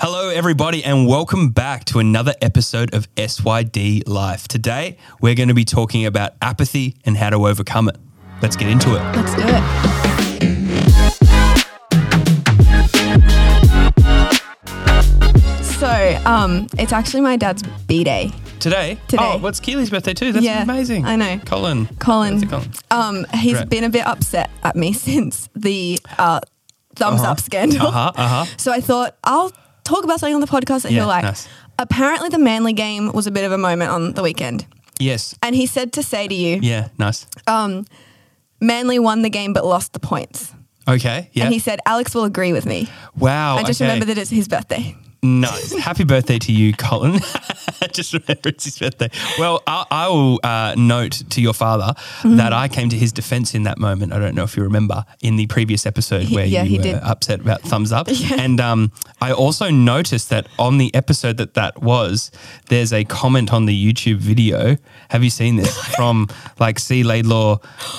Hello, everybody, and welcome back to another episode of SYD Life. Today, we're going to be talking about apathy and how to overcome it. Let's get into it. Let's do it. So, it's actually my dad's B-day. Today? Oh, what's Keely's birthday too? That's amazing. I know. Colin. He's Right. been a bit upset at me since the thumbs up scandal. So I thought I'll talk about something on the podcast that he'll like. Nice. Apparently the Manly game was a bit of a moment on the weekend. Yes. And he said to say to you, Yeah, nice. Manly won the game but lost the points. Okay, yeah. And he said, Alex will agree with me. Wow, I just remember that it's his birthday. Nice. Happy birthday to you, Colin. Just remember it's his birthday. Well, I will note to your father that I came to his defense in that moment. I don't know if you remember in the previous episode where you were upset about thumbs up. Yeah. And I also noticed that on the episode that was, there's a comment on the YouTube video. Have you seen this? From like C. Laidlaw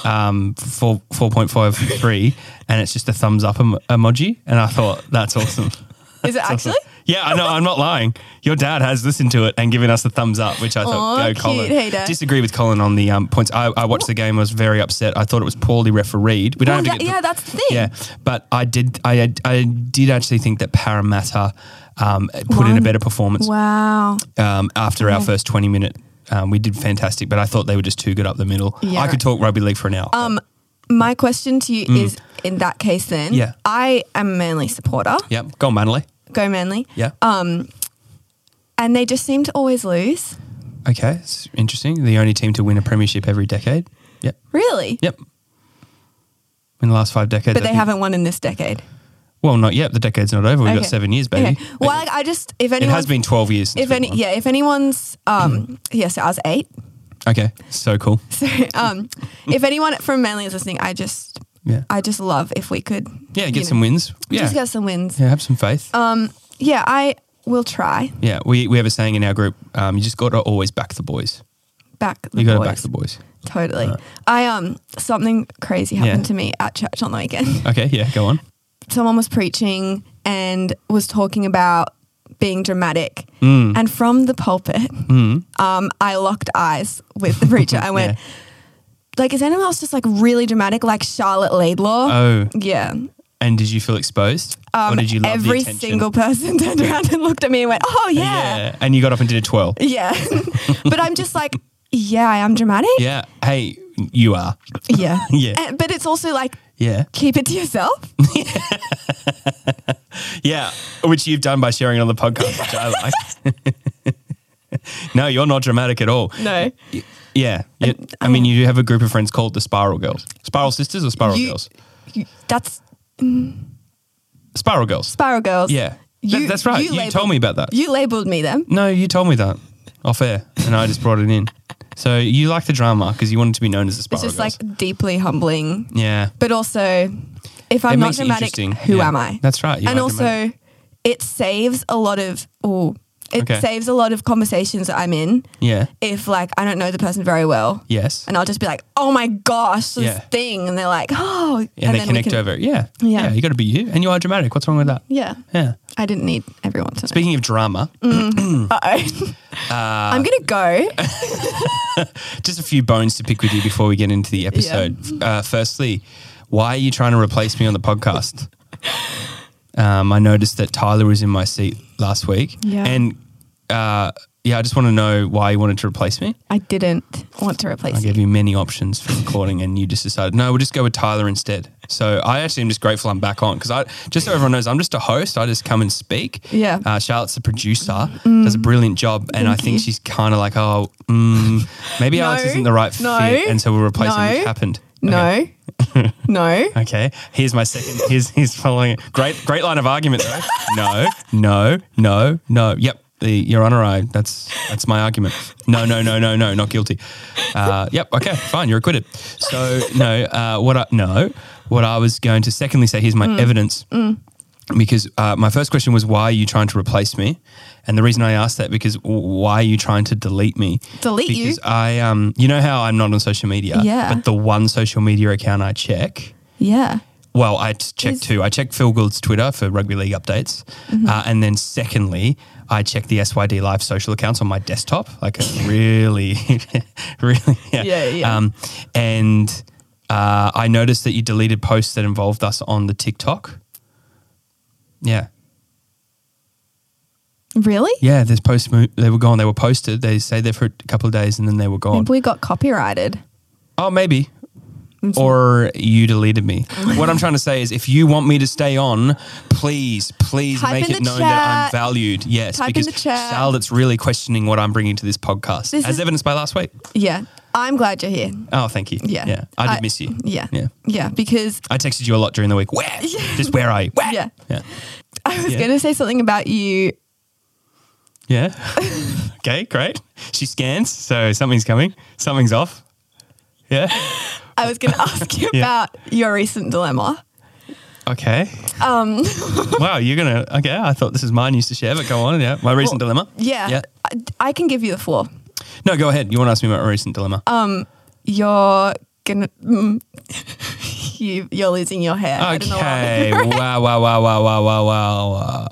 4.53 and it's just a thumbs up emoji. And I thought, that's awesome. Is it actually? Awesome. Yeah, I know. I'm not lying. Your dad has listened to it and given us a thumbs up, which I thought, go Colin. Hey, Dad. Disagree with Colin on the points. I watched the game. I was very upset. I thought it was poorly refereed. We don't have to get that's the thing. Yeah, but I did actually think that Parramatta put in a better performance. Wow. After our first 20-minute, we did fantastic, but I thought they were just too good up the middle. Yeah, I could talk rugby league for an hour. My question to you is, in that case then, I am a Manly supporter. Yeah, go on Manly. Go Manly. Yeah. And they just seem to always lose. Okay, it's interesting. The only team to win a premiership every decade. Yep. Really? Yep. In the last 5 decades. But they haven't won in this decade. Well, not yet. The decade's not over. We've got 7 years, baby. Okay. Well, if anyone, it has been 12 years. Since if anyone's, so I was 8. Okay, so cool. So, if anyone from Manly is listening, I just love if we could. Yeah, get some wins. Yeah, just get some wins. Yeah, have some faith. I will try. Yeah, we have a saying in our group. You just got to always back the boys. You got to back the boys. Totally. Something crazy happened to me at church on the weekend. Okay, yeah, go on. Someone was preaching and was talking about being dramatic. And from the pulpit, I locked eyes with the preacher. I went, like, is anyone else just like really dramatic, like Charlotte Laidlaw? Oh. Yeah. And did you feel exposed? Or did you love the attention? Every single person turned around and looked at me and went, oh, yeah. And you got up and did a twirl. Yeah. But I'm just like, yeah, I am dramatic. Yeah. Hey, you are. Yeah. Yeah. But it's also like, keep it to yourself. Yeah, which you've done by sharing it on the podcast, which I like. No, you're not dramatic at all. No. Yeah. I mean, you have a group of friends called the Spiral Girls. Spiral Sisters or Spiral Girls? That's... Spiral Girls. Spiral Girls. Yeah. That's right. You told me about that. You labelled me them. No, you told me that off air and I just brought it in. So you like the drama because you wanted to be known as the Spiral Girls. It's just like deeply humbling. Yeah. But also, if I'm not dramatic, who am I? That's right. And also, dramatic. It saves a lot of... saves a lot of conversations that I'm in. Yeah. If like I don't know the person very well. Yes. And I'll just be like, oh my gosh, this thing. And they're like, oh. And they connect over. Yeah. You got to be you. And you are dramatic. What's wrong with that? Yeah. Yeah. I didn't need everyone to know. Speaking of drama. Uh-oh. I'm going to go. Just a few bones to pick with you before we get into the episode. Yeah. Firstly, why are you trying to replace me on the podcast? I noticed that Tyler was in my seat last week. Yeah. And I just want to know why you wanted to replace me. I didn't want to replace you. I gave you many options for recording and you just decided, no, we'll just go with Tyler instead. So I actually am just grateful I'm back on because just so everyone knows, I'm just a host. I just come and speak. Yeah. Charlotte's the producer, does a brilliant job. And I think she's kind of like, maybe Alex isn't the right fit. And so we'll replace him, which happened. No. Okay. No. Okay. Here's my second. Here's following. Great line of argument though. No. Yep. Your Honour, that's my argument. No, not guilty. Yep. Okay. Fine. You're acquitted. So what I was going to secondly say. Here's my evidence. Because my first question was, why are you trying to replace me? And the reason I asked that because why are you trying to delete me? Delete you? Because I, you know how I'm not on social media? Yeah. But the one social media account I check, Well, I check two. I check Phil Gould's Twitter for rugby league updates. And then secondly, I check the SYD Live social accounts on my desktop. Like a really, really, Yeah. And I noticed that you deleted posts that involved us on the TikTok. Yeah. Really? Yeah, there's posts, they were gone. They were posted. They stayed there for a couple of days and then they were gone. Maybe we got copyrighted. Oh, maybe. Or you deleted me. What I'm trying to say is if you want me to stay on, please Type make in it the known that I'm chat. valued. Yes, Type in because the chat. Charlotte's really questioning what I'm bringing to this podcast, as evidenced by last week. Yeah. I'm glad you're here. Oh, thank you. Yeah. I did miss you. Yeah. Yeah. Yeah, because I texted you a lot during the week. Where? Just where are you? Where? Yeah. Yeah. I was going to say something about you. Yeah. Okay, great. She scans, so something's coming. Something's off. Yeah. I was going to ask you about your recent dilemma. Okay. Wow, you're going to, okay, I thought this is mine used to share, but go on. Yeah. My recent dilemma. Yeah. I can give you the floor. No, go ahead. You want to ask me about my recent dilemma? You're going to, you're losing your hair. I don't know Okay. why. Wow.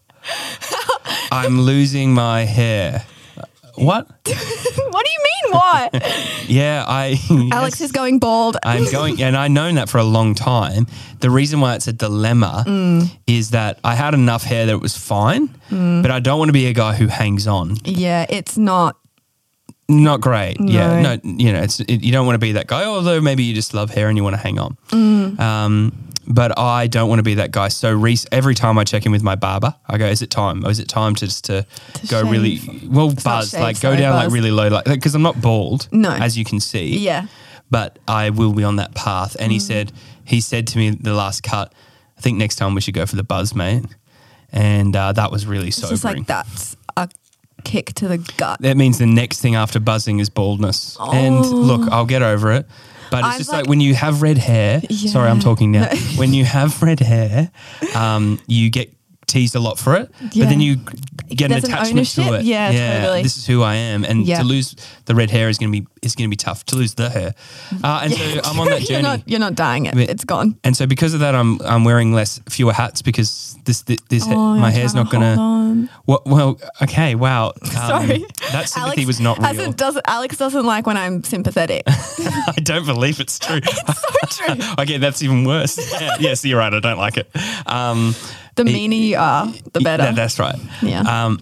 I'm losing my hair. What? What do you mean? Why? Yeah, Alex is going bald. I'm going, and I've known that for a long time. The reason why it's a dilemma is that I had enough hair that it was fine, but I don't want to be a guy who hangs on. Yeah, it's not. Not great. No. Yeah, no, you don't want to be that guy. Although maybe you just love hair and you want to hang on. But I don't want to be that guy. So every time I check in with my barber, I go, "Is it time? Or is it time to go shave. really buzz, shave, like go sorry, down buzz. like really low, like because I'm not bald, No. as you can see. Yeah. But I will be on that path." And he said to me the last cut, "I think next time we should go for the buzz, mate." And that was really It's sobering. just like that's a kick to the gut. That means the next thing after buzzing is baldness. And look, I'll get over it. But it's I've just like- like when you have red hair. Yeah. Sorry, I'm talking now. No. When you have red hair, you get teased a lot for it. Yeah. But then you get an There's an attachment to ownership. it. Yeah, totally. This is who I am. And Yeah. to lose the red hair is going to be tough. To lose the hair. And so I'm on that journey. You're not dying it. But- It's gone. And so because of that, I'm wearing fewer hats because my you're hair's trying not to going hold on. Well, okay, wow. Sorry. That sympathy was not real. Alex doesn't like when I'm sympathetic. I don't believe it's true. It's so true. Okay, that's even worse. Yeah, yes, you're right. I don't like it. The meaner you are, the better. That's right. Yeah.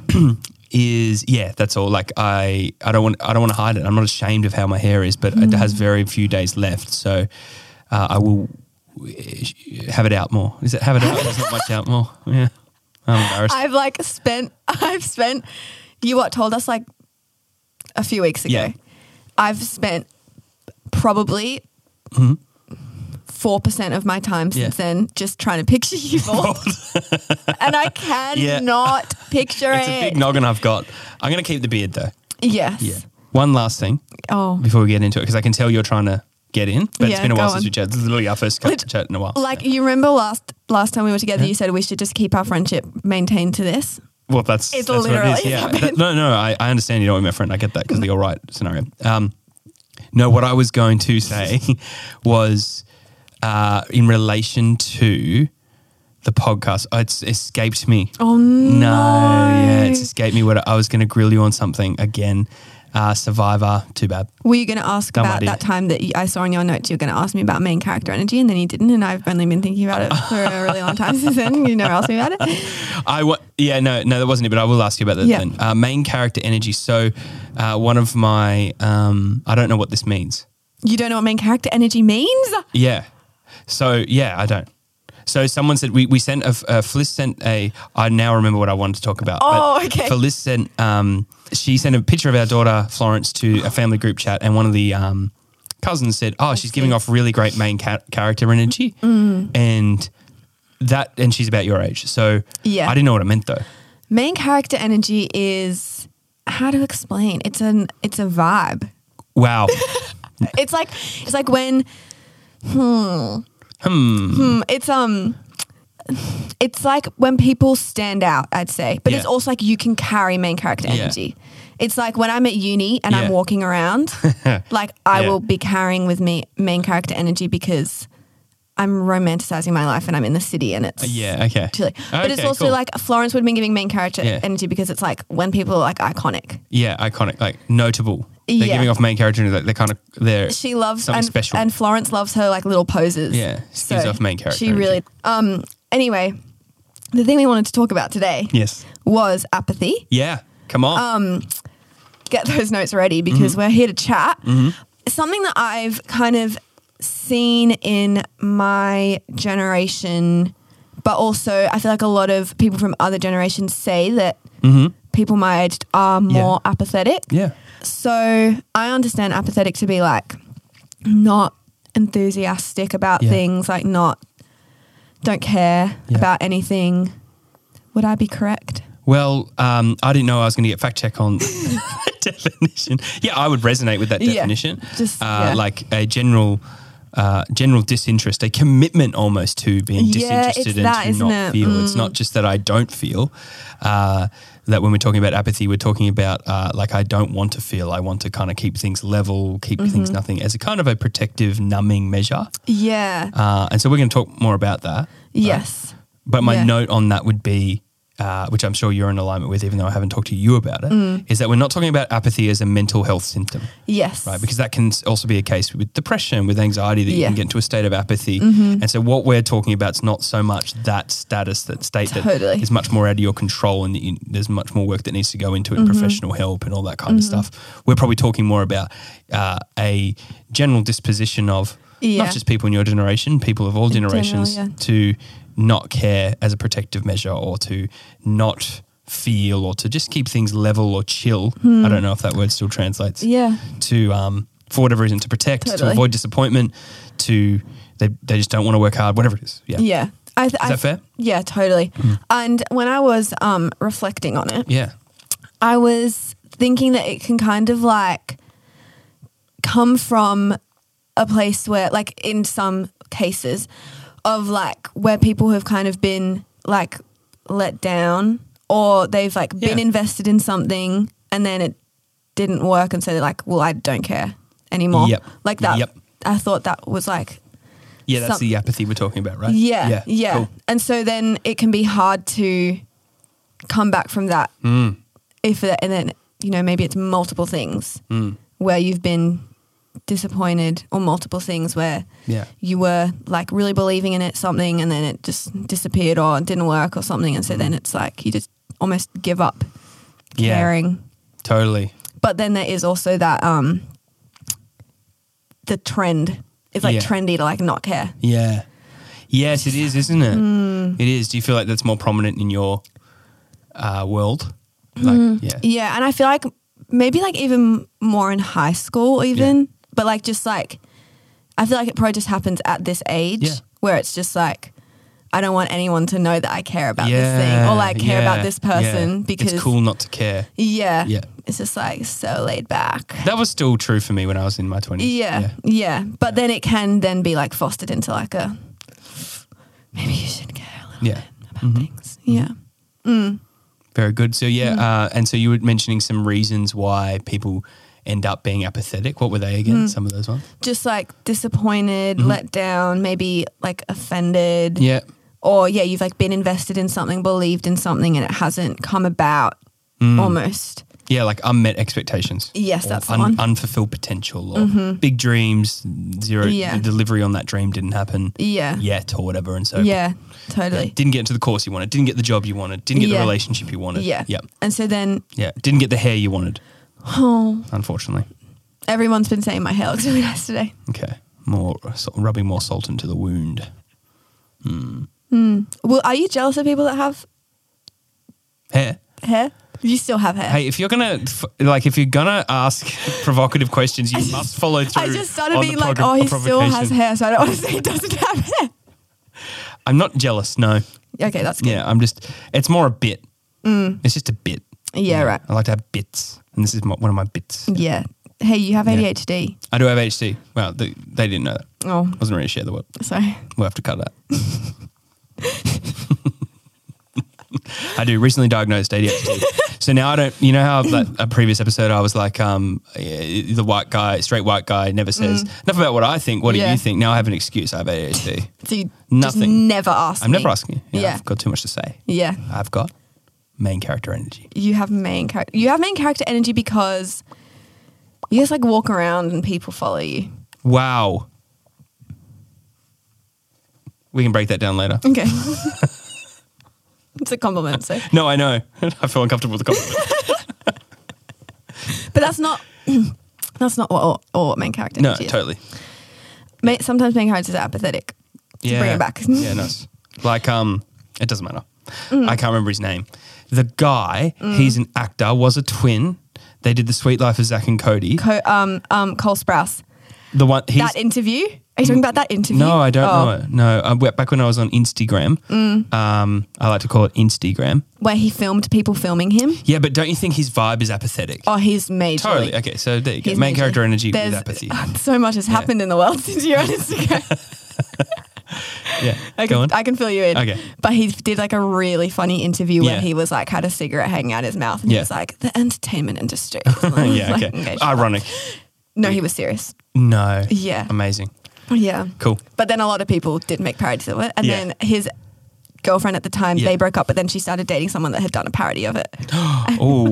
That's all. Like I don't want to hide it. I'm not ashamed of how my hair is, but it has very few days left. So I will have it out more. Is it have it out? There's not much out more. Yeah. I'm embarrassed. I've spent you told us like a few weeks ago. Yeah. I've spent probably 4% of my time since then just trying to picture you bald. And I cannot picture It's it. a big noggin I've got. I'm going to keep the beard though. Yes. Yeah. One last thing Oh. before we get into it, because I can tell you're trying to get in, but it's Yeah, been a while go since on. we chatted. This is literally our first chat in a while. Like you remember last time we were together, you said we should just keep our friendship maintained to this. Well, that's what it literally is. Yeah. happened. I understand you don't want to be my friend. I get that because of the all right scenario. No, what I was going to say was in relation to the podcast. It's escaped me. Oh no. Yeah, it's escaped me. What I was going to grill you on something again. Survivor, too bad. Were you going to ask Dumb about idea. that time that I saw in your notes you were going to ask me about main character energy and then you didn't, and I've only been thinking about it for a really long time since then. You never asked me about it. No, that wasn't it, but I will ask you about that then. Main character energy. So one of my, I don't know what this means. You don't know what main character energy means? Yeah. So, yeah, I don't. So someone said, we sent Fliss sent I now remember what I wanted to talk about. Oh, but okay. Fliss sent, she sent a picture of our daughter, Florence, to a family group chat, and one of the cousins said, she's giving off really great main character energy. And she's about your age. So Yeah. I didn't know what it meant though. Main character energy is, how to explain? It's a vibe. Wow. It's like when it's like when people stand out, I'd say. But it's Yeah. also like you can carry main character Yeah. energy. It's like when I'm at uni and I'm Yeah. walking around, like I Yeah. will be carrying with me main character energy because I'm romanticizing my life and I'm in the city and it's Yeah, okay. chilly. But it's Okay, also cool. like Florence would have been giving main character Yeah. energy because it's like when people are like iconic. Yeah, iconic, like notable. They're Yeah. giving off main character and they're kind of, they're She loves something and, special. and Florence loves her like little poses. Yeah, she gives off main character She really anyway, the thing we wanted to talk about today Yes. was apathy. Yeah, come on. Get those notes ready because we're here to chat. Something that I've kind of seen in my generation, but also I feel like a lot of people from other generations say that people my age are more apathetic. Yeah. So I understand apathetic to be like not enthusiastic about Yeah. things, like don't care Yeah. about anything. Would I be correct? Well, I didn't know I was going to get fact check on definition. Yeah, I would resonate with that Yeah, definition. just, yeah. Like a general disinterest, a commitment almost to being Yeah, disinterested it's and that, to isn't not it? feel. It's not just that I don't feel. That when we're talking about apathy, we're talking about like I don't want to feel. I want to kind of keep things level, keep things nothing as a kind of a protective, numbing measure. Yeah. And so we're going to talk more about that. Yes. But my Yeah. note on that would be, which I'm sure you're in alignment with, even though I haven't talked to you about it, is that we're not talking about apathy as a mental health symptom, Yes. right? Because that can also be a case with depression, with anxiety, that you Yeah. can get into a state of apathy. And so what we're talking about is not so much that status, that state Totally. that is much more out of your control and that there's much more work that needs to go into it and professional help and all that kind of stuff. We're probably talking more about a general disposition of Yeah. not just people in your generation, people of all In general, generations, yeah. to not care as a protective measure or to not feel or to just keep things level or chill. I don't know if that word still translates. Yeah. To, for whatever reason, to protect, to Totally. avoid disappointment, to they just don't want to work hard, whatever it is. Yeah. Yeah. Is that fair? Yeah, totally. And when I was reflecting on it, Yeah. I was thinking that it can kind of like come from a place where, like in some cases, of like where people have kind of been like let down or they've like been Yeah. invested in something and then it didn't work and so they're like, well, I don't care anymore. Yep. Like that. Yep. I thought that was like, Yeah, that's Some- the apathy we're talking about, right? yeah. Cool. And so then it can be hard to come back from that and then, you know, maybe it's multiple things where you've been disappointed or multiple things where Yeah. you were like really believing in it, something, and then it just disappeared or it didn't work or something. And so then it's like you just almost give up Yeah. caring. Totally. But then there is also that the trend. It's like Yeah. trendy to like not care. Yeah. Yes, it is, isn't it? It is. Do you feel like that's more prominent in your world? Like, yeah. Yeah, and I feel like maybe like even more in high school even, but like just like I feel like it probably just happens at this age Yeah. where it's just like I don't want anyone to know that I care about this Yeah, thing or like care yeah, about this person yeah. because it's cool not to care. Yeah. Yeah. It's just like so laid back. That was still true for me when I was in my 20s. Yeah. But then it can then be like fostered into like a maybe you should care a little Yeah. bit about things. Yeah. Very good. So and so you were mentioning some reasons why people end up being apathetic. What were they again? Some of those ones? Just like disappointed, let down, maybe like offended. Yeah. Or you've like been invested in something, believed in something, and it hasn't come about almost. Yeah, like unmet expectations. Yes, Or that's the one. unfulfilled potential or big dreams, zero Yeah. the delivery on that dream didn't happen Yeah. yet or whatever. And so Yeah, totally. didn't get into the course you wanted, didn't get the job you wanted, didn't get the Yeah. relationship you wanted. Yeah. Yeah. And so then, Yeah. Didn't get the hair you wanted, oh, unfortunately. everyone's been saying my hair looks really nice today. Okay. Rubbing more salt into the wound. Well, are you jealous of people that have Hair. hair? You still have hair. Hey, if you're gonna ask provocative questions, you must follow through. I just started on the being like, oh, he still provocation. has hair, so I don't want to say he doesn't have hair. I'm not jealous. No. Okay, that's good. Yeah, it's more a bit. It's just a bit. Yeah, right. I like to have bits, and this is one of my bits. Yeah. Hey, you have ADHD. I do have HD. Well, they didn't know that. Oh, I wasn't ready to share the word. sorry. We'll have to cut that. I do. Recently diagnosed ADHD. So now I don't, you know how like a previous episode I was like, the white guy, straight white guy never says enough about what I think. What do you think? Now I have an excuse. I have ADHD. So you Nothing. just never ask me. I'm never asking you. Yeah. I've got too much to say. Yeah. I've got main character energy. You have main character energy because you just like walk around and people follow you. Wow. We can break that down later. Okay. It's a compliment, so. No, I know. I feel uncomfortable with the compliment. But that's not what main character No, energy is. totally. Sometimes main characters are apathetic. Yeah. Bring it back. Yeah, nice. Like, it doesn't matter. I can't remember his name. The guy, he's an actor, was a twin. They did The Sweet Life of Zack and Cody. Cole Sprouse. The one That interview? Are you talking about that interview? No, I don't know it. No, back when I was on Instagram, I like to call it Instagram. Where he filmed people filming him? Yeah, but don't you think his vibe is apathetic? Oh, he's majorly. Totally. Okay, so there you go. He's Main majorly. character energy There's with apathy. So much has happened in the world since you're on Instagram. Yeah, go on. I can fill you in. Okay. But he did like a really funny interview where Yeah. he was like had a cigarette hanging out his mouth and he Yeah. was like, the entertainment industry. And I was Yeah, like, okay. shut up. Ironic. No, he was serious. No. Yeah. Amazing. Yeah. Cool. But then a lot of people did make parodies of it. And Yeah. then his girlfriend at the time, Yeah. they broke up, but then she started dating someone that had done a parody of it. Oh.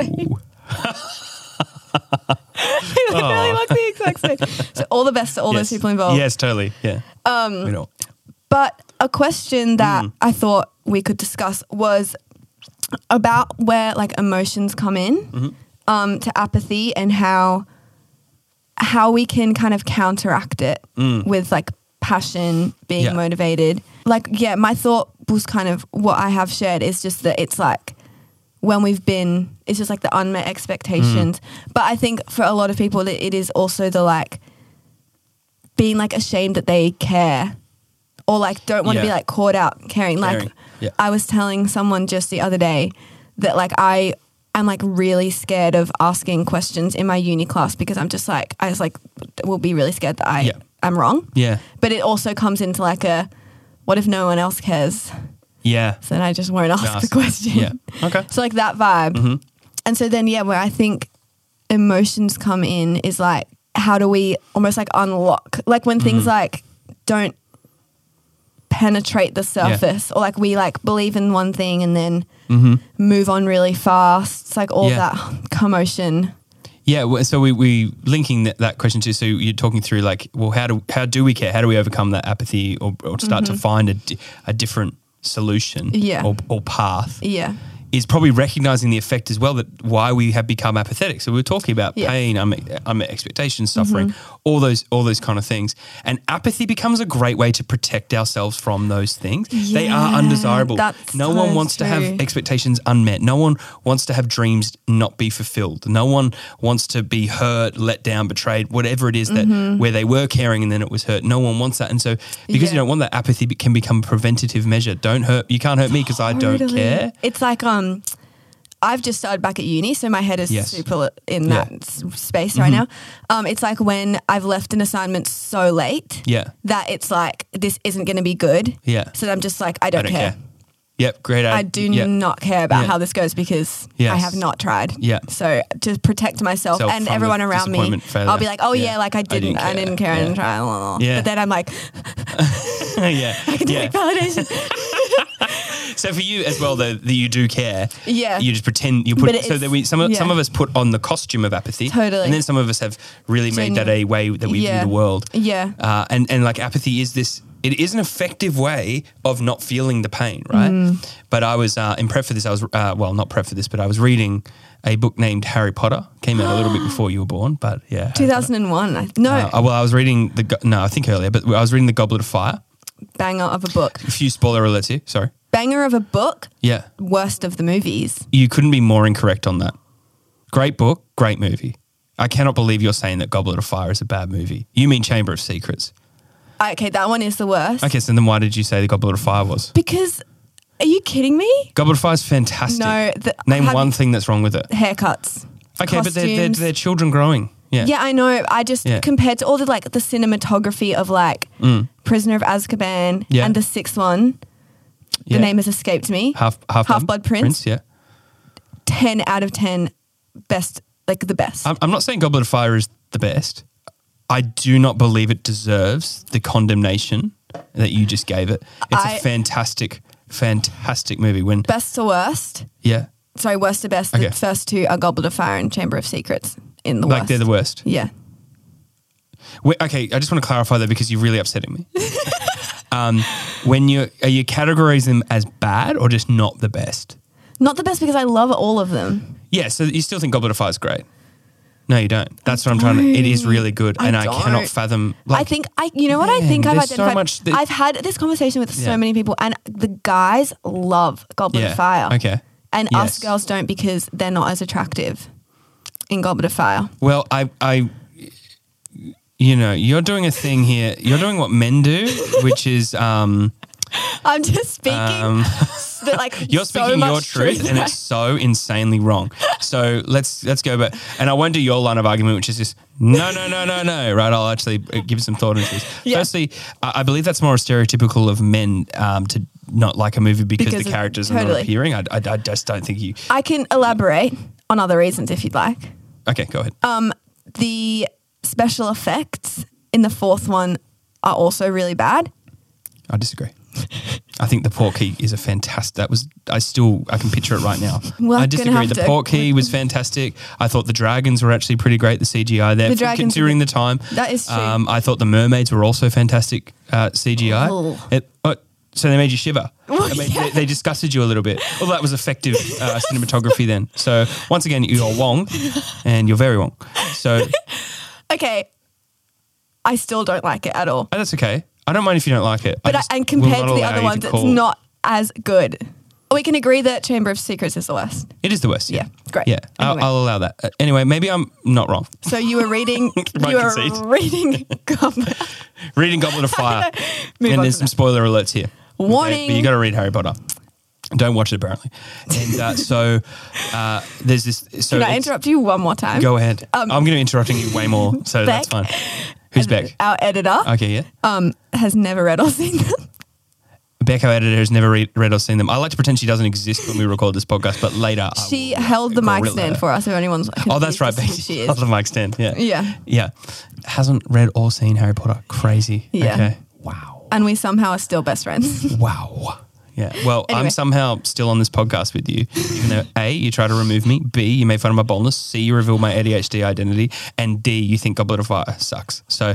They really look the exact same. So all the best to all those people involved. Yes, totally. Yeah. We don't. But a question that I thought we could discuss was about where like emotions come in to apathy and how we can kind of counteract it with like passion, being Yeah. motivated. Like, yeah, my thought was kind of what I have shared is just that it's like when it's just like the unmet expectations. But I think for a lot of people, it is also the like being like ashamed that they care or like don't want to be Yeah. like caught out caring. Like Yeah. I was telling someone just the other day that like I'm like really scared of asking questions in my uni class because I was like will be really scared that I'm wrong. Yeah. But it also comes into like what if no one else cares? Yeah. So then I just won't ask the question. Yeah. Okay. So like that vibe. And so then, where I think emotions come in is like, how do we almost like unlock, like when things like don't penetrate the surface or like we like believe in one thing and then move on really fast. It's like all that commotion. Yeah, so we linking that question to, so you're talking through like, well, how do we care? How do we overcome that apathy or start to find a different solution or path? Yeah. Is probably recognizing the effect as well, that why we have become apathetic. So we were talking about pain, unmet expectations, suffering, all those kind of things. And apathy becomes a great way to protect ourselves from those things. They are undesirable. No one wants to have expectations unmet. No one wants to have dreams not be fulfilled. No one wants to be hurt, let down, betrayed, whatever it is that where they were caring and then it was hurt. No one wants that. And so because you don't want that, apathy can become a preventative measure. You can't hurt me because I don't care. It's like I've just started back at uni, so my head is super in that space right now. It's like when I've left an assignment so late that it's like, this isn't going to be good. Yeah. So I'm just like, I don't care. Yep, great. I do not care about how this goes because I have not tried. Yeah. So to protect myself and everyone around me, I'll be like, oh like I didn't care, I didn't try. But then I'm like, academic validation. So for you as well, though, that you do care. Yeah. You just pretend you put. So that some of us put on the costume of apathy. Totally. And then some of us have really made that a way that we view the world. Yeah. And like apathy is this. It is an effective way of not feeling the pain, right? But I was in prep for this. I was not prep for this, but I was reading a book named Harry Potter. Came out a little bit before you were born, but 2001. I was reading I think earlier, but I was reading The Goblet of Fire. Banger of a book. A few spoiler alerts here. Sorry. Banger of a book. Yeah. Worst of the movies. You couldn't be more incorrect on that. Great book, great movie. I cannot believe you're saying that Goblet of Fire is a bad movie. You mean Chamber of Secrets. Okay, that one is the worst. Okay, so then why did you say the Goblet of Fire was? Because, are you kidding me? Goblet of Fire is fantastic. No. Name one thing that's wrong with it. Haircuts. Okay, costumes. but they're children growing. Yeah. Yeah, I know. I just compared to all the like the cinematography of like Prisoner of Azkaban and the sixth one. The name has escaped me. Half-Blood Prince. Yeah. 10 out of 10 best, like the best. I'm not saying Goblet of Fire is the best. I do not believe it deserves the condemnation that you just gave it. It's a fantastic, fantastic movie. When best to worst. Yeah. Sorry, worst to best. The first two are Goblet of Fire and Chamber of Secrets in the worst. Like they're the worst? Yeah. Okay, I just want to clarify that because you're really upsetting me. Are you categorizing them as bad or just not the best? Not the best because I love all of them. Yeah, so you still think Goblet of Fire is great? No, you don't. That's what I'm trying to. It is really good, and I cannot fathom. I think you know what I think I've identified. I've had this conversation with so many people, and the guys love Goblet of Fire. Okay, and us girls don't because they're not as attractive in Goblet of Fire. Well, you're doing a thing here. You're doing what men do, which is. I'm just speaking. You're speaking your truth, and it's so insanely wrong. So let's go back, and I won't do your line of argument, which is just no. Right? I'll actually give some thought into this. Yeah. Firstly, I believe that's more stereotypical of men to not like a movie because the characters are not appearing. I just don't think you. I can elaborate on other reasons if you'd like. Okay, go ahead. The special effects in the fourth one are also really bad. I disagree. I think the Portkey is a fantastic. I can picture it right now. I disagree. The Portkey was fantastic. I thought the dragons were actually pretty great. The CGI there, considering the time. That is true. I thought the mermaids were also fantastic CGI. So they made you shiver. They disgusted you a little bit. Well, that was effective cinematography then. So once again, you're wrong, and you're very wrong. So okay, I still don't like it at all. Oh, that's okay. I don't mind if you don't like it. But and compared to the other ones, it's not as good. We can agree that Chamber of Secrets is the worst. It is the worst. Yeah, great. Yeah, anyway. I'll allow that. Anyway, maybe I'm not wrong. So you were reading. reading Goblet of Fire, and there's some spoiler alerts here. Warning! Okay? But you got to read Harry Potter. Don't watch it apparently. And there's this. So can I interrupt you one more time? Go ahead. I'm going to be interrupting you way more, so that's fine. Who's Beck? Our editor. Okay, yeah. Has never read or seen them. Beck, our editor, has never read or seen them. I like to pretend she doesn't exist when we record this podcast, but later she held the mic stand for us. If anyone's oh, that's right, Beck. She is. Held the mic stand. Yeah. Yeah. Yeah. Hasn't read or seen Harry Potter. Crazy. Yeah. Okay. Wow. And we somehow are still best friends. Wow. Yeah. Well, anyway. I'm somehow still on this podcast with you, even though A, you try to remove me, B, you made fun of my boldness, C, you reveal my ADHD identity, and D, you think Goblet of Fire sucks. So,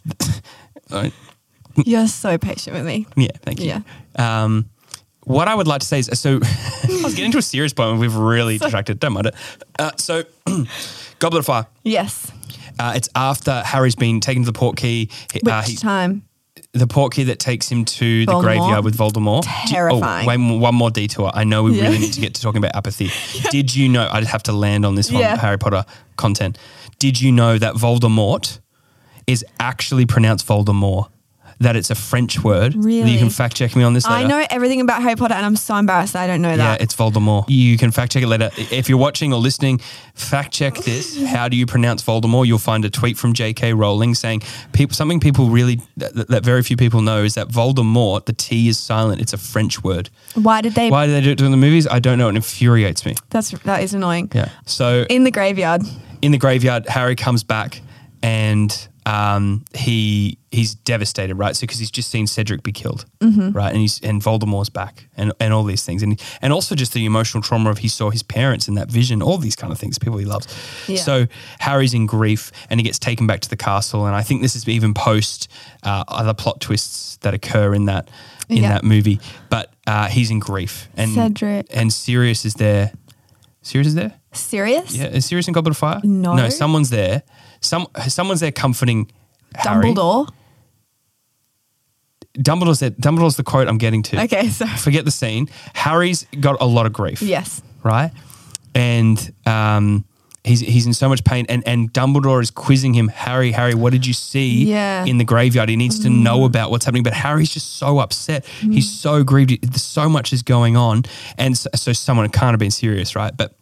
you're so patient with me. Yeah, thank you. Yeah. What I would like to say is, so I was getting to a serious point where we've really detracted. Don't mind it. So, Goblet of Fire. Yes. It's after Harry's been taken to the Portkey. Which time? The Portkey that takes him to the graveyard with Voldemort. Terrifying. One more detour. I know we really need to get to talking about apathy. Yeah. Did you know, I'd have to land on this one, Harry Potter content. Did you know that Voldemort is actually pronounced Voldemort? That it's a French word. Really? You can fact check me on this later. I know everything about Harry Potter and I'm so embarrassed that I don't know that. Yeah, it's Voldemort. You can fact check it later. If you're watching or listening, fact check this. How do you pronounce Voldemort? You'll find a tweet from J.K. Rowling saying something people really, that very few people know is that Voldemort, the T is silent. It's a French word. Why did they do it in the movies? I don't know. It infuriates me. That is annoying. Yeah. So in the graveyard, Harry comes back and he's devastated, right? So because he's just seen Cedric be killed, right? And Voldemort's back, and all these things, and also just the emotional trauma of he saw his parents in that vision, all these kind of things, people he loves. Yeah. So Harry's in grief, and he gets taken back to the castle, and I think this is even post other plot twists that occur in that movie. But he's in grief, and Cedric and Sirius is there. Sirius is there. Sirius? Yeah, is Sirius in Goblet of Fire? No, someone's there. Someone's there comforting Harry. Dumbledore? Dumbledore's there. Dumbledore's the quote I'm getting to. Okay, sorry. Forget the scene. Harry's got a lot of grief. Yes. Right? And he's in so much pain. And Dumbledore is quizzing him, Harry, what did you see in the graveyard? He needs to know about what's happening. But Harry's just so upset. He's so grieved. So much is going on. And so someone can't have been serious, right? But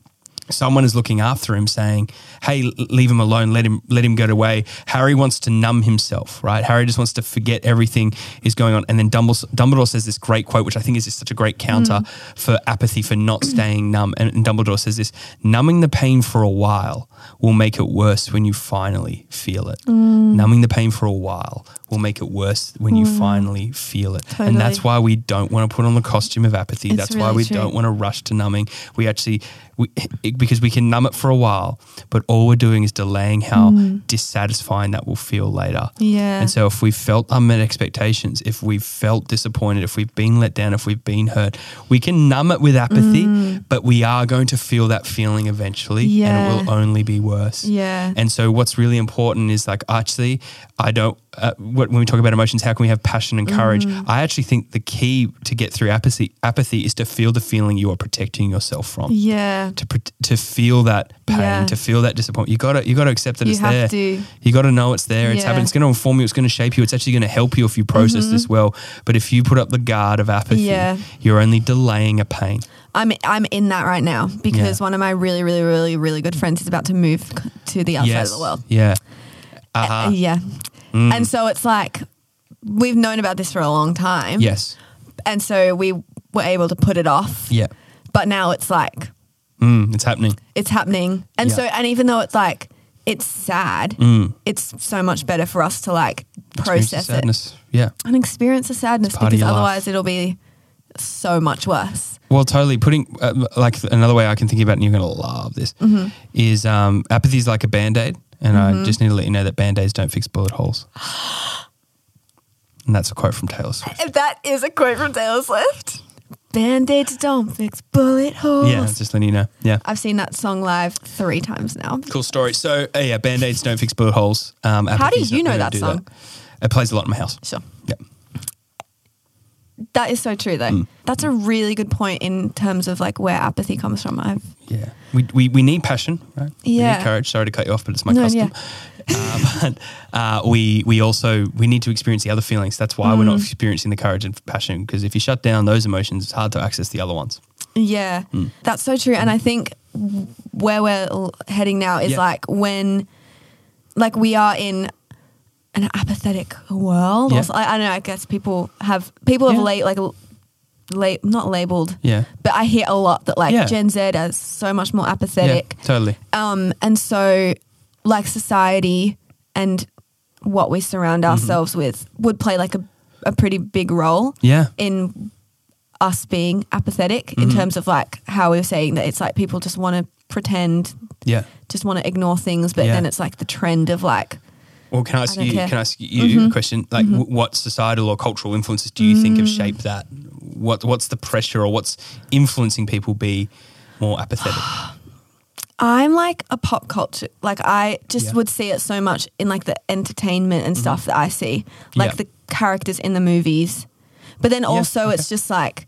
someone is looking after him saying, hey, leave him alone, let him go away. Harry wants to numb himself, right? Harry just wants to forget everything is going on. And then Dumbledore says this great quote, which I think is just such a great counter for apathy, for not staying numb. And Dumbledore says this: numbing the pain for a while will make it worse when you finally feel it. Numbing the pain for a while will make it worse when you finally feel it. Totally. And that's why we don't want to put on the costume of apathy. It's That's why really we true. don't want to rush to numbing. Because we can numb it for a while, but all we're doing is delaying how dissatisfying that will feel later. Yeah. And so if we've felt unmet expectations, if we've felt disappointed, if we've been let down, if we've been hurt, we can numb it with apathy, but we are going to feel that feeling eventually, and it will only be worse. Yeah. And so what's really important is like, actually, when we talk about emotions, how can we have passion and courage? I actually think the key to get through apathy is to feel the feeling you are protecting yourself from. Yeah. To feel that pain, Yeah. to feel that disappointment. You got to accept that You it's have there. to. You got to know it's there. It's Yeah. happening. It's going to inform you. It's going to shape you. It's actually going to help you if you process this well. But if you put up the guard of apathy, Yeah. you're only delaying a pain. I'm in that right now because one of my really, really, really, really good friends is about to move to the outside of the world. Yeah. Yeah. And so it's like we've known about this for a long time. Yes. And so we were able to put it off. Yeah. But now it's like It's happening. it's happening. And Yeah. so and even though it's like it's sad, it's so much better for us to like Experience the process it sadness. Yeah. and experience the sadness part of because your life. otherwise it'll be so much worse. Well, totally. Putting like another way I can think about it, and you're going to love this, is apathy is like a Band-Aid. And I just need to let you know that Band-Aids don't fix bullet holes. And that's a quote from Taylor Swift. If that is a quote from Taylor Swift. Band-Aids don't fix bullet holes. Yeah, just letting you know. Yeah. I've seen that song live 3 times now. Cool story. So, yeah, Band-Aids don't fix bullet holes. How do Apathy's you not know gonna that do song? It plays a lot in my house. Sure. Yeah. That is so true though. That's a really good point in terms of like where apathy comes from. Yeah. We need passion, right? We Yeah. need courage. Sorry to cut you off, but it's my No, custom. But we need to experience the other feelings. That's why we're not experiencing the courage and passion, because if you shut down those emotions, it's hard to access the other ones. Yeah, that's so true. And I think where we're heading now is like when like we are in an apathetic world. Yeah. Also, I don't know, I guess people have not labeled. Yeah. But I hear a lot that like Yeah. Gen Z is so much more apathetic. Yeah, totally. And so like society and what we surround ourselves with would play like a pretty big role Yeah. in us being apathetic in terms of like how we were saying that it's like people just want to pretend, Yeah. just want to ignore things, but Yeah. then it's like the trend of like, Well, can I ask don't you? care. Can I ask you a question? Like, what societal or cultural influences do you think have shaped that? What's the pressure, or what's influencing people be more apathetic? I'm like a pop culture, like I just Yeah. would see it so much in like the entertainment and stuff that I see, like Yeah. the characters in the movies. But then also okay. it's just like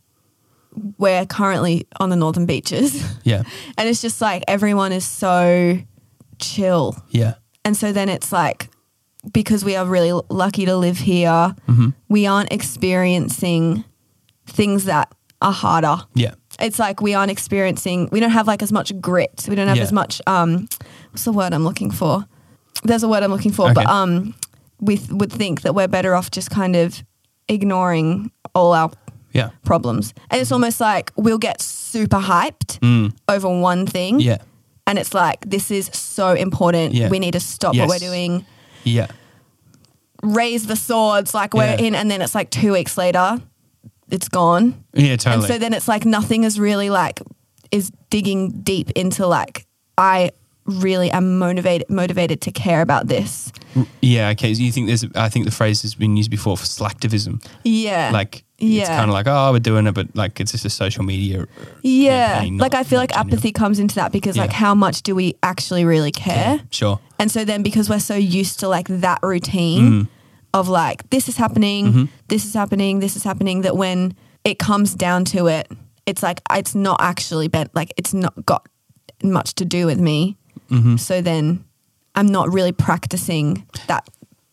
we're currently on the northern beaches Yeah, and it's just like everyone is so chill. yeah, And so then it's like, because we are really lucky to live here, we aren't experiencing things that are harder. yeah, It's like we don't have like as much grit. We don't have Yeah. as much, what's the word I'm looking for? There's a word I'm looking for, Okay. but we would think that we're better off just kind of ignoring all our yeah, problems. And it's almost like we'll get super hyped over one thing. yeah, And it's like, this is so important. Yeah. We need to stop Yes. what we're doing. yeah, Raise the swords, like we're Yeah. in, and then it's like 2 weeks later, it's gone. yeah, totally. And so then it's like nothing is really like is digging deep into like I really am motivated to care about this. Yeah, okay. So you think I think the phrase has been used before for slacktivism. Yeah. Like, yeah. it's kind of like, oh, we're doing it, but like it's just a social media. yeah. campaign, Like not- I feel not like genuine. apathy comes into that because like Yeah. how much do we actually really care? Sure. And so then because we're so used to like that routine of like this is happening, this is happening, this is happening, that when it comes down to it, it's like it's not actually it's not got much to do with me. So then I'm not really practicing that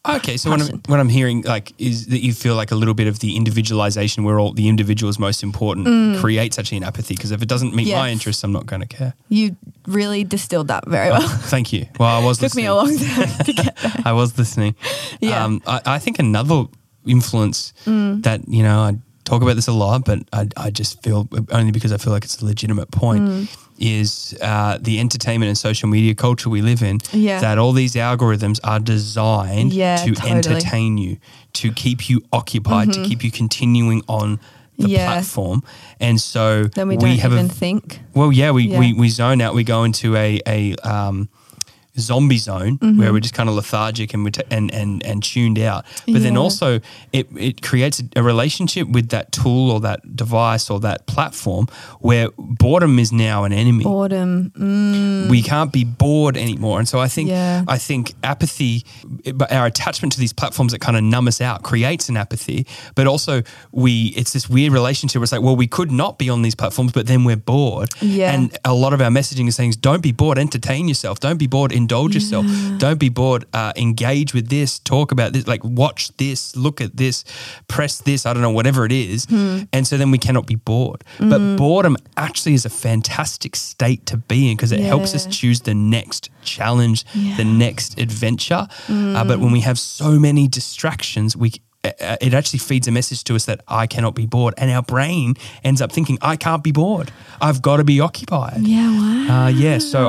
Okay, so passion. what I'm hearing like is that you feel like a little bit of the individualization where all the individual is most important creates actually an apathy, because if it doesn't meet my Yes. interests, I'm not going to care. You really distilled that very well. Thank you. Well, I was Took me listening. a long time to get there. I was listening. Yeah. I think another influence that, I talk about this a lot, but I just feel, only because I feel like it's a legitimate point, is the entertainment and social media culture we live in, Yeah. that all these algorithms are designed Yeah, to totally. entertain you, to keep you occupied, to keep you continuing on the Yeah. platform. And so Then we don't have even think. well, yeah, Yeah. we zone out. We go into a zombie zone where we're just kind of lethargic and and tuned out. But then Yeah. also it creates a relationship with that tool or that device or that platform where boredom is now an enemy. Boredom. We can't be bored anymore. And so I think Yeah. apathy, but our attachment to these platforms that kind of numb us out, creates an apathy. But also it's this weird relationship where it's like, well, we could not be on these platforms, but then we're bored. Yeah. And a lot of our messaging is saying, don't be bored, entertain yourself. Don't be bored, indulge yourself. Don't be bored, engage with this, talk about this, like watch this, look at this, press this, I don't know, whatever it is. And so then we cannot be bored. But boredom actually is a fantastic state to be in, because it helps us Yeah. choose the next challenge, Yeah. the next adventure. But when we have so many distractions, it actually feeds a message to us that I cannot be bored. And our brain ends up thinking, I can't be bored. I've got to be occupied. Yeah, wow. So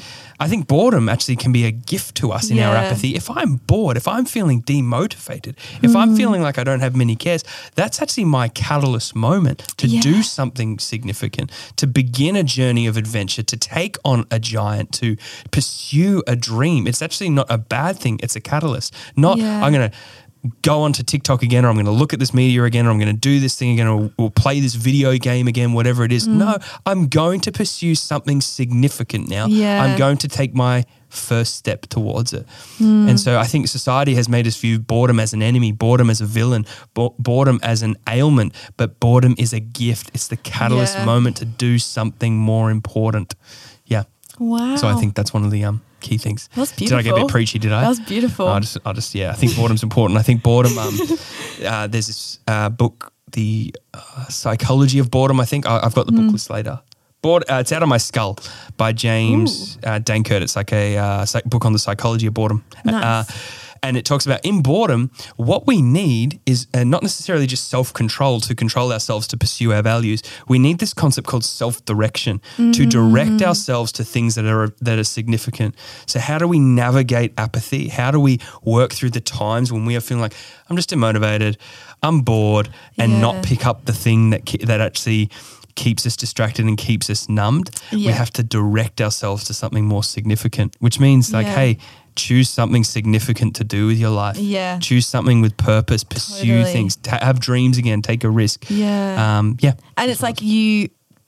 I think boredom actually can be a gift to us in our Yeah. apathy. If I'm bored, if I'm feeling demotivated, if I'm feeling like I don't have many cares, that's actually my catalyst moment to Yeah. do something significant, to begin a journey of adventure, to take on a giant, to pursue a dream. It's actually not a bad thing. It's a catalyst. Not Yeah. I'm going to go onto TikTok again, or I'm going to look at this media again, or I'm going to do this thing again, or we'll play this video game again, whatever it is. No, I'm going to pursue something significant now. Yeah. I'm going to take my first step towards it. And so I think society has made us view boredom as an enemy, boredom as a villain, boredom as an ailment, but boredom is a gift. It's the catalyst Yeah. moment to do something more important. Yeah. Wow. So I think that's one of the key things. That was Did I get a bit beautiful. preachy? Did I? That was beautiful. I just, I think boredom's important. I think boredom. There's this book, The Psychology of Boredom. I think I've got the book list later. It's Out of My Skull by James Dankert. It's like a book on the psychology of boredom. Nice. And it talks about, in boredom, what we need is not necessarily just self-control to control ourselves to pursue our values. We need this concept called self-direction to direct ourselves to things that are significant. So how do we navigate apathy? How do we work through the times when we are feeling like, I'm just demotivated, I'm bored, and Yeah. not pick up the thing that actually keeps us distracted and keeps us numbed? We Yeah. have to direct ourselves to something more significant, which means like, Yeah. hey, choose something significant to do with your life. Yeah. Choose something with purpose, pursue Totally. things, have dreams again, take a risk. Yeah. Yeah. And it's like you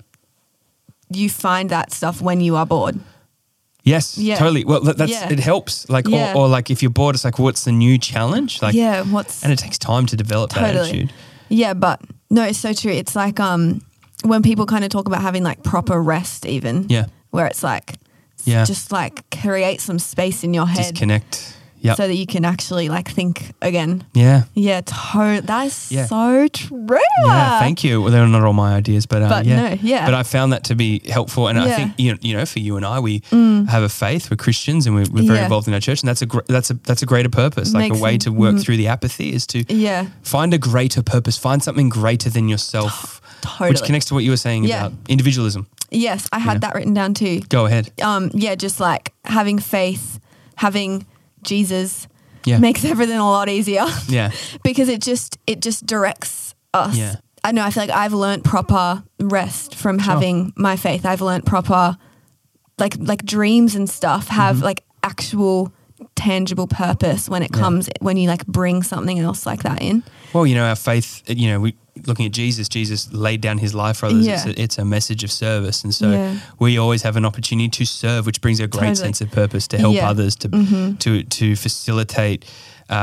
find that stuff when you are bored. Yes, Yeah. totally. Well, that's Yeah. it helps. Like, Yeah. or like if you're bored, it's like, what's the new challenge? Like, Yeah, and it takes time to develop that attitude. Yeah, but no, it's so true. It's like when people kind of talk about having like proper rest even. Yeah. Where it's like Yeah. just like create some space in your head Disconnect. Yeah. so that you can actually like think again. Yeah. Yeah, that is Yeah. so true. Yeah, thank you. Well, they're not all my ideas, but, But yeah. no, yeah. But I found that to be helpful, and I Yeah. think for you and I, we have a faith. We're Christians, and we're very Yeah. involved in our church, and that's a greater purpose. Like Makes a way sense. to work through the apathy is to Yeah. find a greater purpose, find something greater than yourself, Totally. which connects to what you were saying Yeah. about individualism. Yes, I had that written down too. Go ahead. Yeah, just like having faith, having Jesus Yeah. makes everything a lot easier. Yeah. Because it just directs us. Yeah. I know, I feel like I've learnt proper rest from having my faith. I've learnt proper like dreams and stuff have Mm-hmm. like actual tangible purpose when it comes when you like bring something else like that in. Well, our faith, we looking at Jesus laid down his life for others. Yeah. It's a message of service. And so Yeah. we always have an opportunity to serve, which brings a great Totally. sense of purpose to help Yeah. others, to facilitate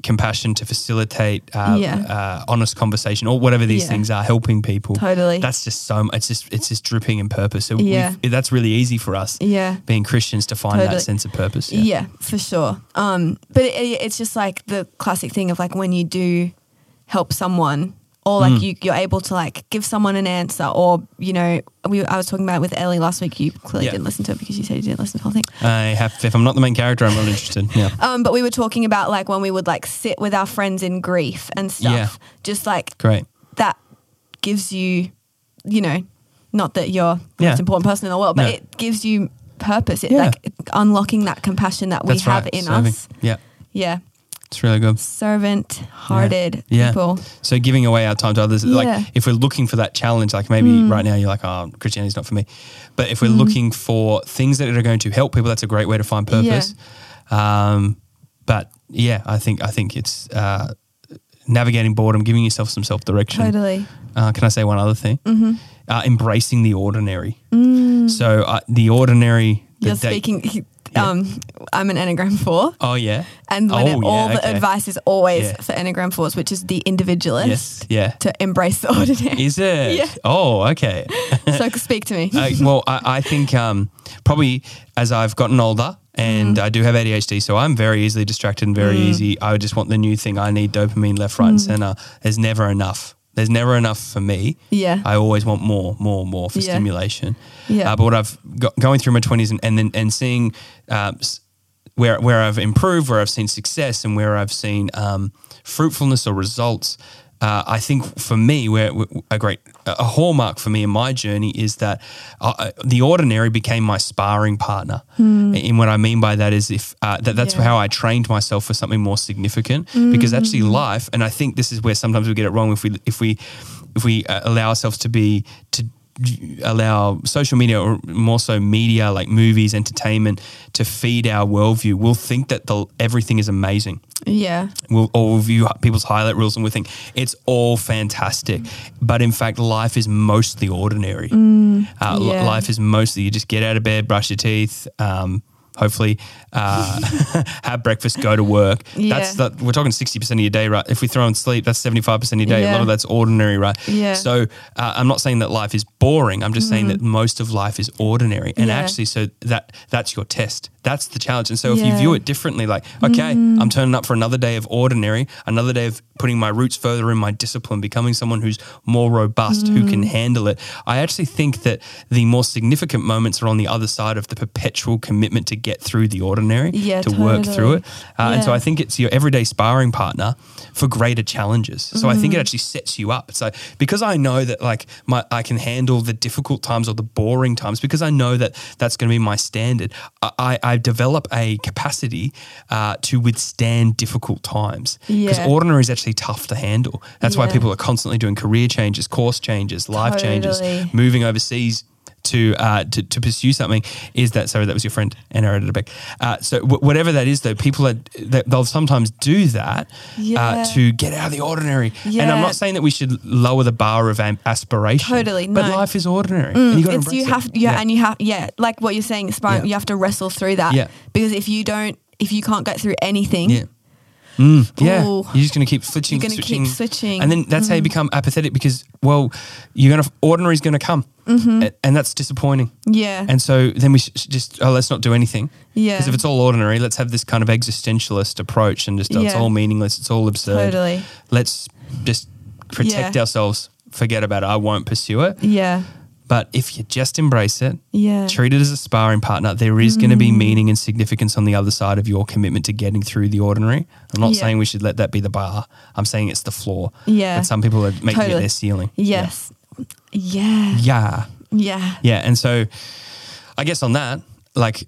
compassion, to facilitate honest conversation, or whatever these things are, helping people. Totally. That's just it's just dripping in purpose. So that's really easy for us, being Christians, to find that sense of purpose. Yeah, for sure. But it's just like the classic thing of like when you do help someone, or like you're able to like give someone an answer, or, you know, I was talking about it with Ellie last week. You clearly didn't listen to it because you said you didn't listen to the whole thing. I have. If I'm not the main character, I'm not interested. Yeah. But we were talking about like when we would like sit with our friends in grief and stuff. Yeah. Just like Great. that gives you, you know, not that you're the most important person in the world, but it gives you purpose. It like unlocking that compassion that we have in us. Yeah. Yeah. It's really good. Servant-hearted people. So giving away our time to others, like if we're looking for that challenge, like maybe right now you're like, oh, Christianity's not for me. But if we're looking for things that are going to help people, that's a great way to find purpose. But yeah, I think it's navigating boredom, giving yourself some self-direction. Totally. Can I say one other thing? Embracing the ordinary. So the ordinary... You're speaking... I'm an Enneagram 4. Oh, yeah. And the advice is always for Enneagram 4s, which is the individualist, to embrace the ordinary. Is it? Yeah. Oh, okay. So speak to me. Well, I think probably as I've gotten older, and I do have ADHD, so I'm very easily distracted and very easy. I just want the new thing. I need dopamine left, right, and center. There's never enough. There's never enough for me. Yeah. I always want more for stimulation. Yeah. But what I've going through my 20s and seeing where I've improved, where I've seen success, and where I've seen fruitfulness or results, I think for me, a hallmark for me in my journey is that the ordinary became my sparring partner. And what I mean by that is that's how I trained myself for something more significant. Because actually life, and I think this is where sometimes we get it wrong, if we allow ourselves to allow social media, or more so media like movies, entertainment, to feed our worldview, we'll think that everything is amazing. Yeah. We'll view people's highlight reels and we'll think it's all fantastic. But in fact, life is mostly ordinary. Life is mostly, you just get out of bed, brush your teeth, hopefully have breakfast, go to work. We're talking 60% of your day, right? If we throw in sleep, that's 75% of your day. A lot of that's ordinary, right? So I'm not saying that life is boring. I'm just saying that most of life is ordinary. And actually, so that's your test. That's the challenge. And so if you view it differently, like, okay, I'm turning up for another day of ordinary, another day of putting my roots further in my discipline, becoming someone who's more robust, who can handle it. I actually think that the more significant moments are on the other side of the perpetual commitment to get through the ordinary, work through it. And so I think it's your everyday sparring partner for greater challenges. So I think it actually sets you up. So because I know that like I can handle the difficult times or the boring times, because I know that that's going to be my standard, I develop a capacity to withstand difficult times. Because ordinary is actually tough to handle. That's why people are constantly doing career changes, course changes, life changes, moving overseas to pursue something. Is that, sorry, that was your friend Anna Edderbeck. So whatever that is though, they'll sometimes do that to get out of the ordinary. And I'm not saying that we should lower the bar of aspiration. Totally, but life is ordinary. And you got to embrace it. Like what you're saying, you have to wrestle through that. Because if you can't get through anything, you're just going to keep switching. You're going to keep switching. And then that's how you become apathetic, because, ordinary is going to come. And that's disappointing. Yeah. And so then we just, let's not do anything. Yeah. Because if it's all ordinary, let's have this kind of existentialist approach and just, it's all meaningless, it's all absurd. Totally. Let's just protect ourselves, forget about it, I won't pursue it. Yeah. But if you just embrace it, treat it as a sparring partner, there is going to be meaning and significance on the other side of your commitment to getting through the ordinary. I'm not saying we should let that be the bar. I'm saying it's the floor. Yeah. And some people are making it their ceiling. Yes. Yeah. And so I guess on that, like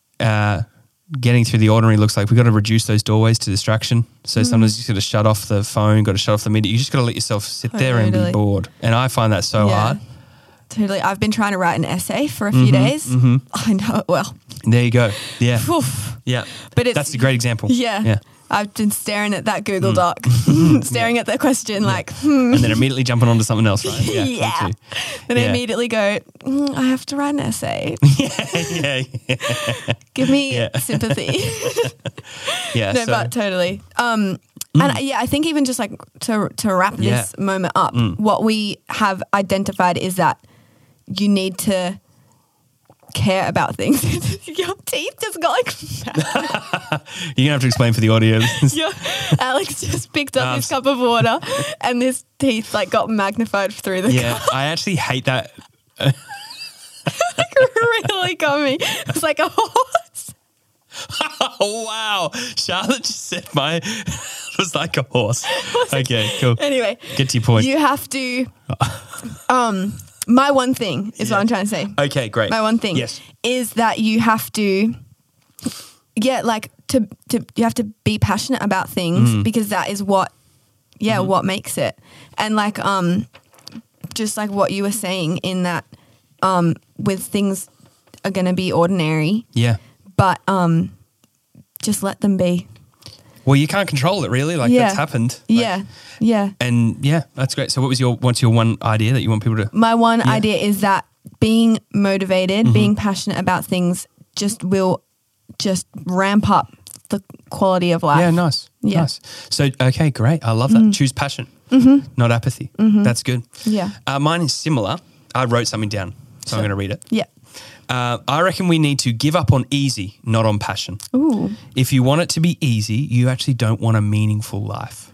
getting through the ordinary looks like we've got to reduce those doorways to distraction. So sometimes you just got to shut off the phone, got to shut off the media. You just got to let yourself sit there and be bored. And I find that so hard. Totally. I've been trying to write an essay for a few days. I know it well. There you go. Yeah. Yeah. But that's a great example. Yeah. I've been staring at that Google Doc, staring at the question like, And then immediately jumping onto something else, right? Yeah. Then I immediately go, I have to write an essay. Give me sympathy. Yeah. No, but totally. And I think even just like to wrap this moment up, what we have identified is that you need to care about things. Your teeth just got like You're going to have to explain for the audience. Alex just picked up this cup of water and his teeth like got magnified through the cup. I actually hate that. Like really got me. It's like a horse. Oh, wow. Charlotte just said it was like a horse. Okay, cool. Anyway. Get to your point. You have to my one thing is what I'm trying to say. Okay, great. My one thing is that you have to like to you have to be passionate about things because that is what what makes it. And like just like what you were saying in that with things are going to be ordinary. Yeah. But just let them be. Well, you can't control it really. Like that's happened. Like, yeah. And that's great. So what's your one idea that you want people to? My one idea is that being motivated, being passionate about things will just ramp up the quality of life. Yeah, nice. Yeah. Nice. So, okay, great. I love that. Choose passion, not apathy. That's good. Yeah. Mine is similar. I wrote something down, so I'm going to read it. Yeah. I reckon we need to give up on easy, not on passion. Ooh. If you want it to be easy, you actually don't want a meaningful life.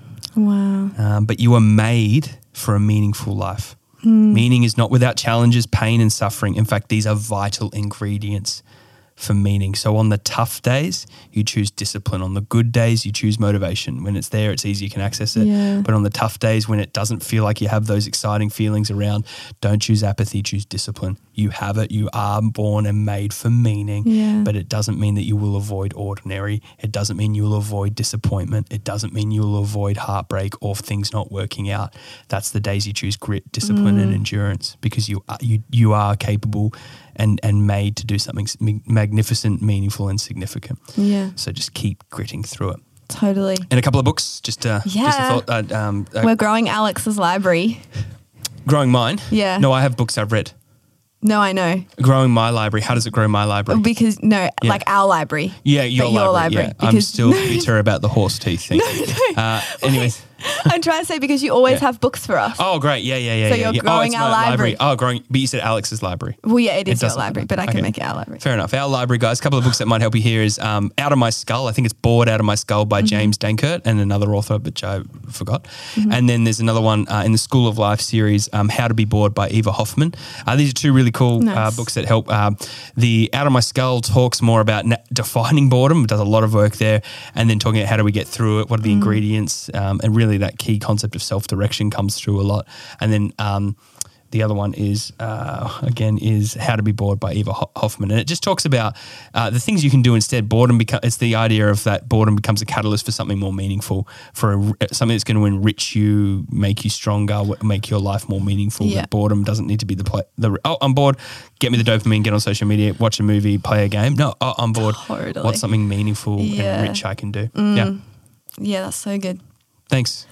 Wow. But you are made for a meaningful life. Meaning is not without challenges, pain and suffering. In fact, these are vital ingredients for meaning. So on the tough days, you choose discipline. On the good days, you choose motivation. When it's there, it's easy, you can access it. Yeah. But on the tough days, when it doesn't feel like you have those exciting feelings around, don't choose apathy, choose discipline. You have it. You are born and made for meaning. Yeah. But it doesn't mean that you will avoid ordinary. It doesn't mean you will avoid disappointment. It doesn't mean you will avoid heartbreak or things not working out. That's the days you choose grit, discipline and endurance, because you are capable and made to do something magnificent, meaningful and significant. Yeah. So just keep gritting through it. Totally. And a couple of books, just a thought. We're growing Alex's library. Growing mine? Yeah. No, I have books I've read. No, I know. Growing my library. How does it grow my library? Because, like our library. Yeah, your library. Yeah. I'm still bitter about the horse teeth thing. Anyways. I'm trying to say because you always have books for us. Oh, great. Yeah. So you're growing our library. Oh, growing. But you said Alex's library. Well, yeah, it is your library, but I can make it our library. Fair enough. Our library, guys. A couple of books that might help you here is Out of My Skull. I think it's Bored Out of My Skull by James Dankert and another author, which I forgot. And then there's another one in the School of Life series, How to Be Bored by Eva Hoffman. These are two really cool books that help. The Out of My Skull talks more about defining boredom, does a lot of work there, and then talking about how do we get through it, what are the ingredients, and really that key concept of self-direction comes through a lot. And then the other one is, again, is How to Be Bored by Eva Hoffman. And it just talks about the things you can do instead. It's the idea of that boredom becomes a catalyst for something more meaningful, for something that's going to enrich you, make you stronger, make your life more meaningful. Yeah. That boredom doesn't need to be I'm bored, get me the dopamine, get on social media, watch a movie, play a game. No, I'm bored. Totally. What's something meaningful and rich I can do? Yeah, that's so good. Thanks.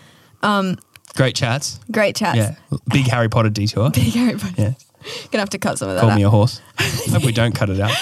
Great chats. Yeah. Big Harry Potter detour. Big Harry Potter. Yeah. Gonna have to cut some of that Call out. me a horse. Hope we don't cut it out.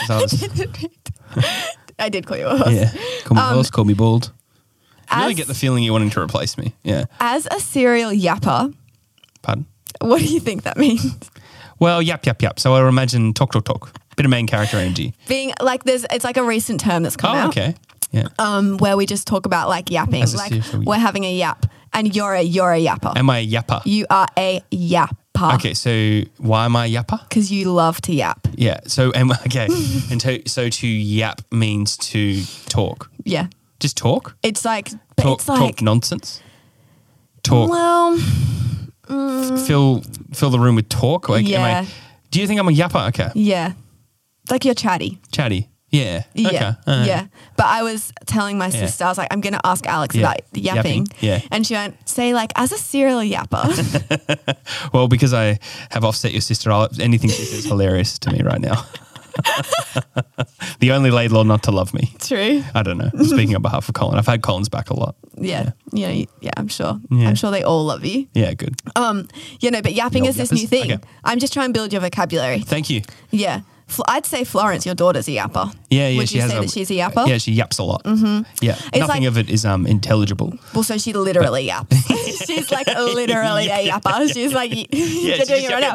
I did call you a horse. Yeah. Call me a horse, call me bald. I really As- get the feeling you're wanting to replace me. Yeah. As a serial yapper, Pardon? what do you think that means? Well, yap. So I would imagine talk. Bit of main character energy. Being like it's like a recent term that's come out. Okay. Yeah. Where we just talk about like yapping. As a Like serial- we're having a yap and you're a yapper. Am I a yapper? You are a yapper. Okay, so why am I a yapper? Because you love to yap. Yeah. So so to yap means to talk. Yeah. Just talk? It's like Talk nonsense? Talk. Well, Fill the room with talk? Like, yeah. Do you think I'm a yapper? Okay. Yeah. Like you're chatty. Chatty. Yeah. Yeah. Okay. Yeah. But I was telling my sister, I was like, I'm going to ask Alex about yapping. Yeah. And she went, say like, as a serial yapper. Well, because I have offset your sister, anything she says is hilarious to me right now. The only laidlaw not to love me. True. I don't know. Speaking on behalf of Colin, I've had Colin's back a lot. Yeah. Yeah, I'm sure. Yeah. I'm sure they all love you. Yeah, good. But yapping No is this yappers. new thing. Okay. I'm just trying to build your vocabulary. Thank you. Yeah. I'd say Florence, your daughter's a yapper. Yeah. Would you say that she's a yapper? Yeah, she yaps a lot. Mm-hmm. Yeah. Nothing of it is intelligible. Well, so she literally yaps. She's like literally a yapper. She's like, you're doing it right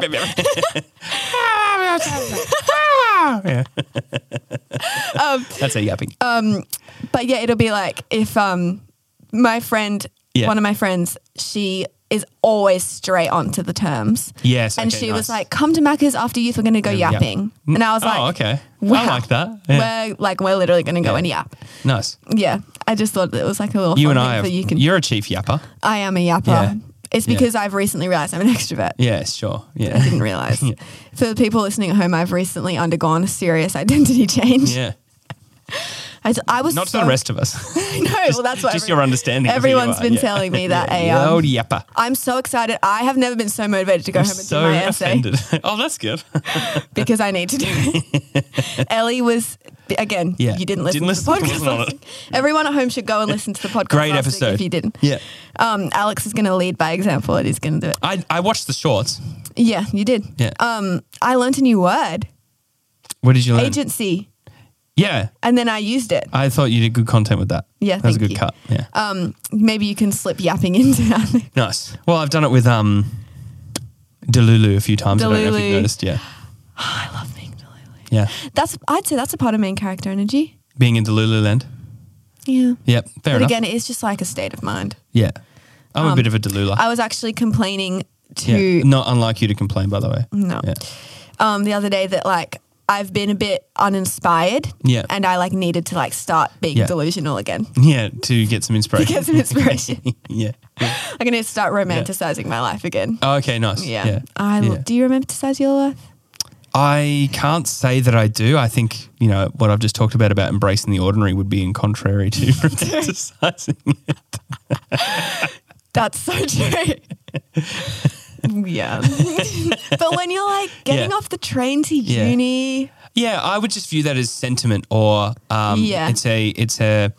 now. That's a yapping. But yeah, it'll be like if my friend, one of my friends, she is always straight on to the terms. Yes, and she was like, "Come to Macca's after youth. We're going to go yapping." And I was like, "Oh, okay. Wow. I like that. Yeah. We're literally going to go and yap." Nice. Yeah, I just thought it was like a little. You fun and I, thing you're a chief yapper. I am a yapper. Yeah. It's because I've recently realised I'm an extrovert. Yeah, sure. Yeah, I didn't realise. For the people listening at home, I've recently undergone a serious identity change. Yeah. I was not to the rest of us. No, well, that's what just your understanding. Everyone's been telling me that. Old yapper. I'm so excited. I have never been so motivated to go home and do my essay. Oh, that's good. Because I need to do it. Ellie was again. Yeah. You didn't listen to the podcast. Everyone at home should go and listen to the podcast. Great episode. If you didn't. Yeah. Alex is going to lead by example, and he's going to do it. I watched the shorts. Yeah, you did. Yeah. I learnt a new word. What did you learn? Agency. Yeah. And then I used it. I thought you did good content with that. Yeah, that was a good cut. Yeah. Maybe you can slip yapping into that. Nice. Well, I've done it with Delulu a few times. Delulu. I don't know if you've noticed. Yeah. Oh, I love being Delulu. Yeah. I'd say that's a part of main character energy. Being in Delulu land. Yeah. Yep. Fair enough. But again, it's just like a state of mind. Yeah. I'm a bit of a Delula. I was actually complaining to... Yeah. Not unlike you to complain, by the way. No. Yeah. The other day that like I've been a bit uninspired. Yeah. And I like needed to like start being delusional again. Yeah, to get some inspiration. Yeah. I'm going to start romanticizing my life again. Oh, okay, nice. Yeah. Do you romanticize your life? I can't say that I do. I think, what I've just talked about embracing the ordinary would be in contrary to romanticizing it. That's so true. Yeah. But when you're like getting off the train to uni. Yeah, I would just view that as sentiment or I don't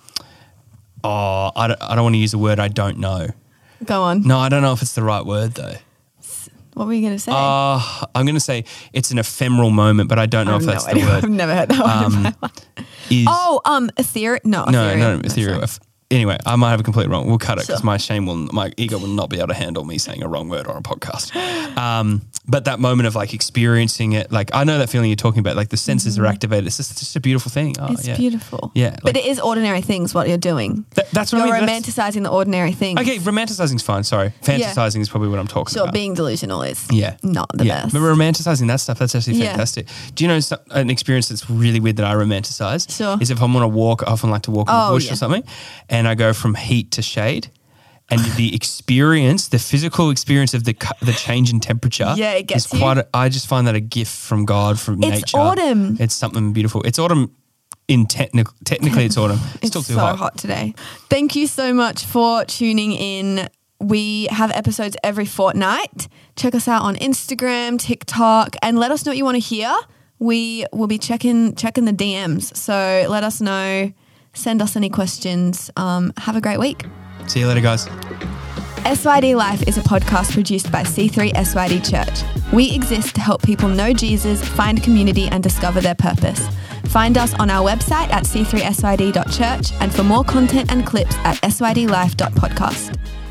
want to use a word I don't know. Go on. No, I don't know if it's the right word though. What were you going to say? I'm going to say it's an ephemeral moment, but I don't know if that's the word. I've never heard that word in my life. Ethereal? No, ethereal. Anyway, I might have a complete wrong. We'll cut it because my ego will not be able to handle me saying a wrong word on a podcast. But that moment of like experiencing it, like I know that feeling you're talking about, like the senses are activated. It's just a beautiful thing. It's beautiful. Yeah. But it is ordinary things what you're doing. That's what you're romanticizing the ordinary things. Okay, romanticizing is fine. Sorry. Fantasizing is probably what I'm talking about. Being delusional is not the best. But romanticizing that stuff, that's actually fantastic. Do you know an experience that's really weird that I romanticize? Sure. Is if I'm on a walk, I often like to walk in the bush or something, and I go from heat to shade. And the physical experience of the change in temperature. Yeah, it gets you. I just find that a gift from God, from nature. It's autumn. It's something beautiful. It's autumn. Technically, it's autumn. It's still too hot today. Thank you so much for tuning in. We have episodes every fortnight. Check us out on Instagram, TikTok, and let us know what you want to hear. We will be checking the DMs. So let us know. Send us any questions. Have a great week. See you later, guys. SYD Life is a podcast produced by C3 SYD Church. We exist to help people know Jesus, find community, and discover their purpose. Find us on our website at c3syd.church and for more content and clips at sydlife.podcast.